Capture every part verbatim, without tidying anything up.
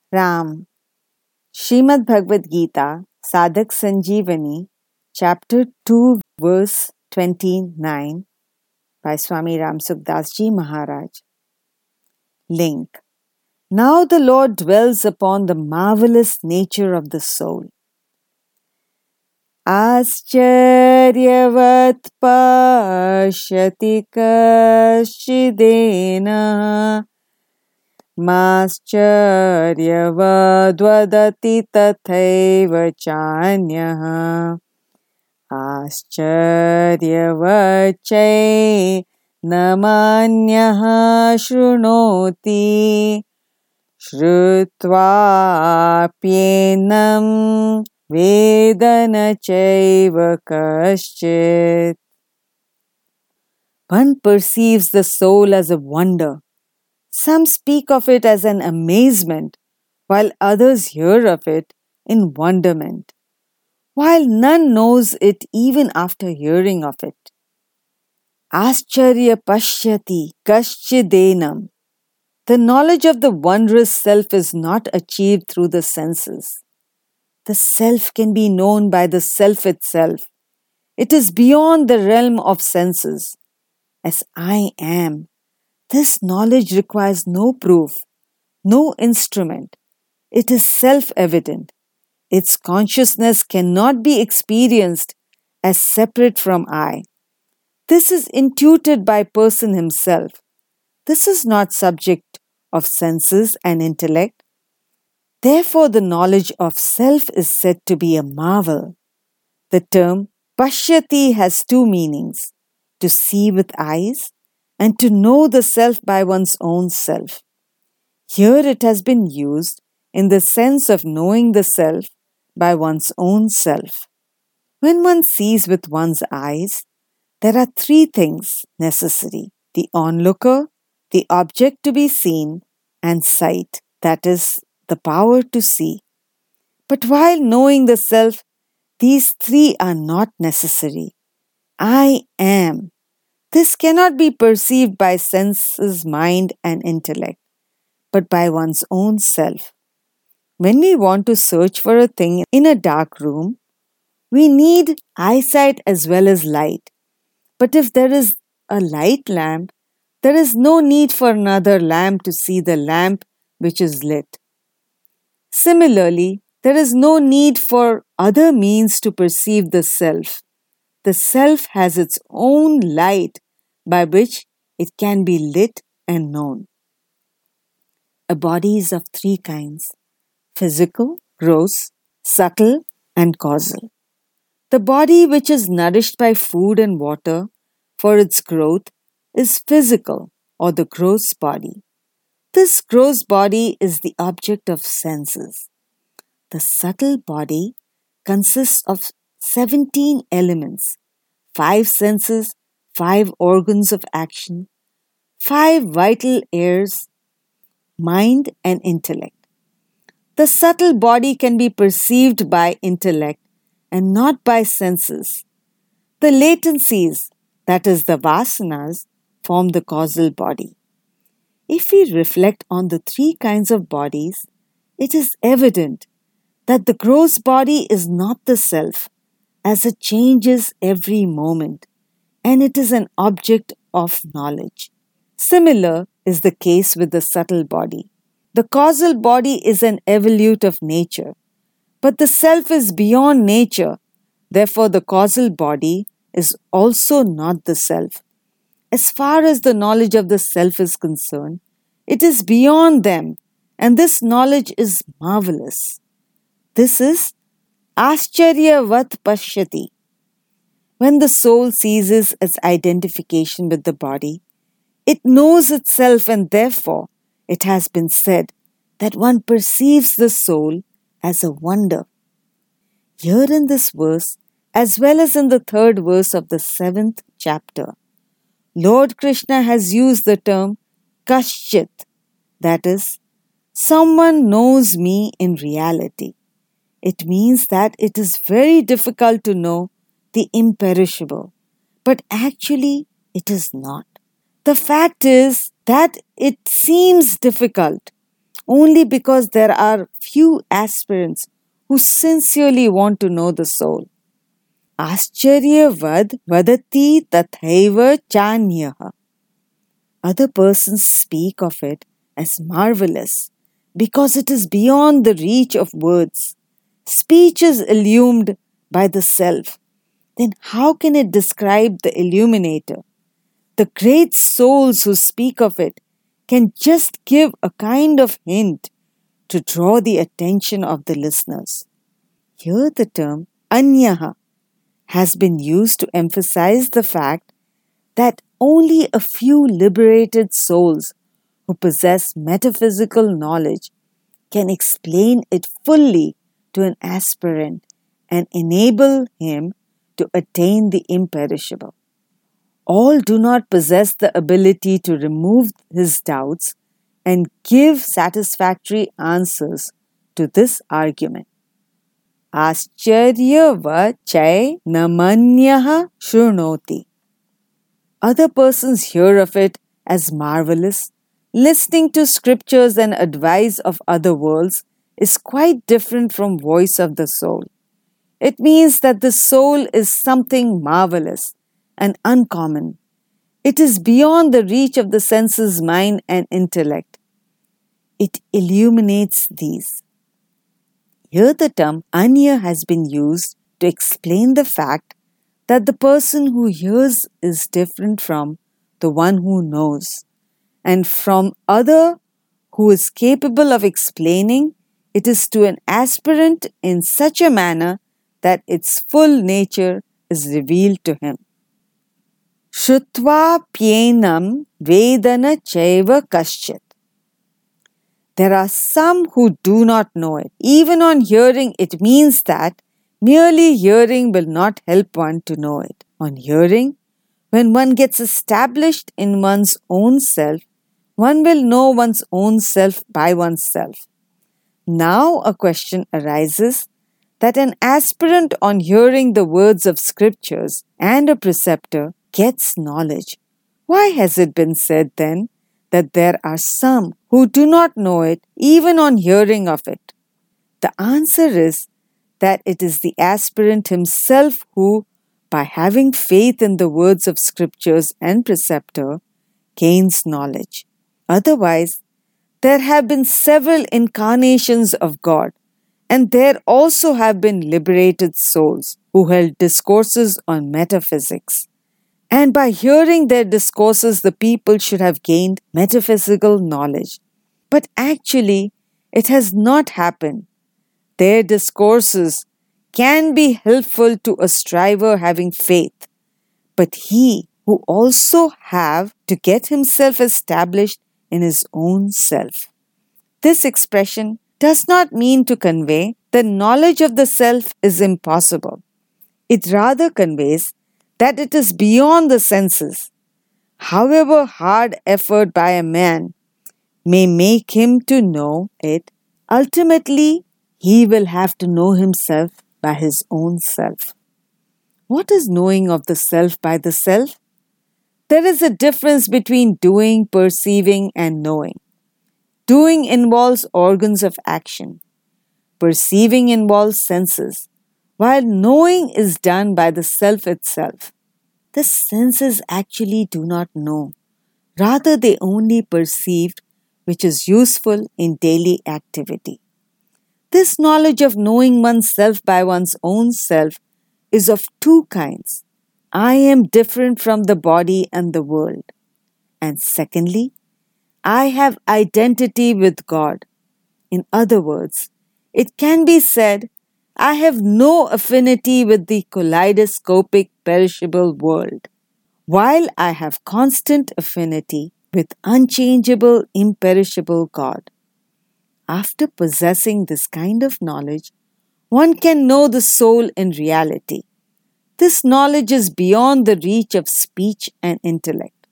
Ram. Srimad Bhagavad Gita, Sadhak Sanjeevani, Chapter two, Verse twenty-nine, by Swami Ram Sukdas Ji Maharaj. Link. Now the Lord dwells upon the marvelous nature of the soul. Ascharyavat pashyati kaschidena Mascharyavadvadati tathaiva chanyah Ascharyavatchai namanyah shrunoti Shrutvaapyenam vedana chaiva kaschit. One perceives the soul as a wonder. Some speak of it as an amazement, while others hear of it in wonderment, while none knows it even after hearing of it. Ascharya pashyati kaschidenam. The knowledge of the wondrous self is not achieved through the senses. The self can be known by the self itself. It is beyond the realm of senses. As I am, this knowledge requires no proof, no instrument. It is self-evident. Its consciousness cannot be experienced as separate from I. This is intuited by person himself. This is not subject of senses and intellect. Therefore, the knowledge of self is said to be a marvel. The term pashyati has two meanings: to see with eyes and to know the self by one's own self. Here it has been used in the sense of knowing the self by one's own self. When one sees with one's eyes, there are three things necessary: the onlooker, the object to be seen, and sight, that is, the power to see. But while knowing the self, these three are not necessary. I am. This cannot be perceived by senses, mind, and intellect, but by one's own self. When we want to search for a thing in a dark room, we need eyesight as well as light. But if there is a light lamp, there is no need for another lamp to see the lamp which is lit. Similarly, there is no need for other means to perceive the self. The self has its own light by which it can be lit and known. A body is of three kinds: physical, gross, subtle, and causal. The body which is nourished by food and water for its growth is physical, or the gross body. This gross body is the object of senses. The subtle body consists of seventeen elements, five senses, five organs of action, five vital airs, mind and intellect. The subtle body can be perceived by intellect and not by senses. The latencies, that is the vasanas, form the causal body. If we reflect on the three kinds of bodies, it is evident that the gross body is not the self, as it changes every moment, and it is an object of knowledge. Similar is the case with the subtle body. The causal body is an evolute of nature, but the self is beyond nature. Therefore, the causal body is also not the self. As far as the knowledge of the self is concerned, it is beyond them, and this knowledge is marvelous. This is Ascharyavat pashyati. When the soul ceases its identification with the body, it knows itself, and therefore it has been said that one perceives the soul as a wonder. Here in this verse, as well as in the third verse of the seventh chapter, Lord Krishna has used the term kaschit, that is, someone knows me in reality. It means that it is very difficult to know the imperishable, but actually it is not. The fact is that it seems difficult, only because there are few aspirants who sincerely want to know the soul. Ascharya-vad vadati tathaiva chanyaha. Other persons speak of it as marvelous because it is beyond the reach of words. Speech is illumined by the self. Then how can it describe the illuminator? The great souls who speak of it can just give a kind of hint to draw the attention of the listeners. Here the term anyaha has been used to emphasize the fact that only a few liberated souls who possess metaphysical knowledge can explain it fully to an aspirant and enable him to attain the imperishable. All do not possess the ability to remove his doubts and give satisfactory answers to this argument. Ascharya-vat chai namanyaha shrunoti. Other persons hear of it as marvelous. Listening to scriptures and advice of other worlds is quite different from voice of the soul. It means that the soul is something marvelous and uncommon. It is beyond the reach of the senses, mind, and intellect. It illuminates these. Here the term anya has been used to explain the fact that the person who hears is different from the one who knows, and from other who is capable of explaining it is to an aspirant in such a manner that its full nature is revealed to him. Shrutva pyenam vedana chaiva kaschit. There are some who do not know it. Even on hearing, it means that merely hearing will not help one to know it. On hearing, when one gets established in one's own self, one will know one's own self by oneself. Now a question arises that an aspirant on hearing the words of scriptures and a preceptor gets knowledge. Why has it been said then that there are some who do not know it even on hearing of it? The answer is that it is the aspirant himself who, by having faith in the words of scriptures and preceptor, gains knowledge. Otherwise, there have been several incarnations of God, and there also have been liberated souls who held discourses on metaphysics. And by hearing their discourses, the people should have gained metaphysical knowledge. But actually, it has not happened. Their discourses can be helpful to a striver having faith, but he who also have to get himself established in his own self. This expression does not mean to convey that knowledge of the self is impossible. It rather conveys that it is beyond the senses. However hard effort by a man may make him to know it, ultimately he will have to know himself by his own self. What is knowing of the self by the self? There is a difference between doing, perceiving, and knowing. Doing involves organs of action. Perceiving involves senses, while knowing is done by the self itself. The senses actually do not know. Rather, they only perceive, which is useful in daily activity. This knowledge of knowing oneself by one's own self is of two kinds. I am different from the body and the world. And secondly, I have identity with God. In other words, it can be said, I have no affinity with the kaleidoscopic perishable world, while I have constant affinity with unchangeable, imperishable God. After possessing this kind of knowledge, one can know the soul in reality. This knowledge is beyond the reach of speech and intellect.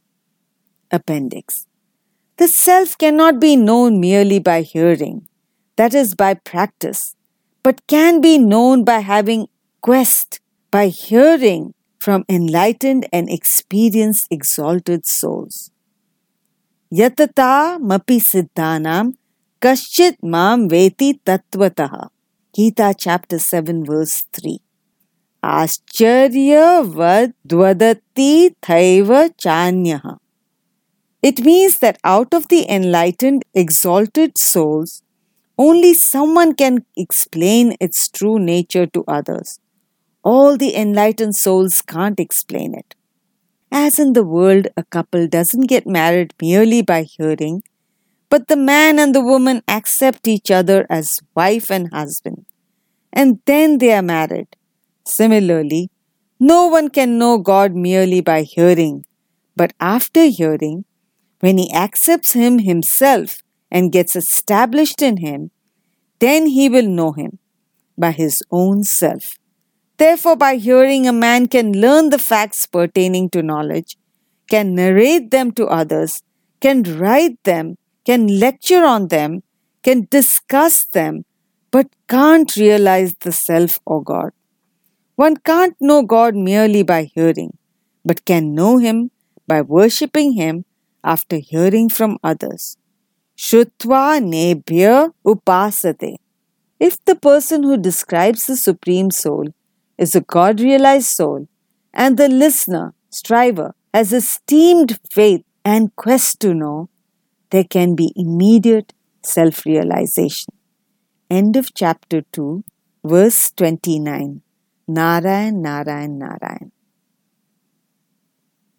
Appendix. The self cannot be known merely by hearing, that is, by practice, but can be known by having quest, by hearing from enlightened and experienced exalted souls. Yatata mapi siddhanam Kaschit mam veti tattvataha. Gita chapter seven verse three. Ascharya vad dvadati thaiva chanyaha. It means that out of the enlightened, exalted souls, only someone can explain its true nature to others. All the enlightened souls can't explain it. As in the world, a couple doesn't get married merely by hearing, but the man and the woman accept each other as wife and husband, and then they are married. Similarly, no one can know God merely by hearing, but after hearing, when he accepts Him himself and gets established in Him, then he will know Him by his own self. Therefore, by hearing, a man can learn the facts pertaining to knowledge, can narrate them to others, can write them, can lecture on them, can discuss them, but can't realize the self or God. One can't know God merely by hearing, but can know Him by worshipping Him after hearing from others. Shrutva nebhya upasate. If the person who describes the Supreme Soul is a God-realized soul, and the listener, striver, has esteemed faith and quest to know, there can be immediate self-realization. End of chapter two, verse twenty-nine. Narayan, Narayan, Narayan.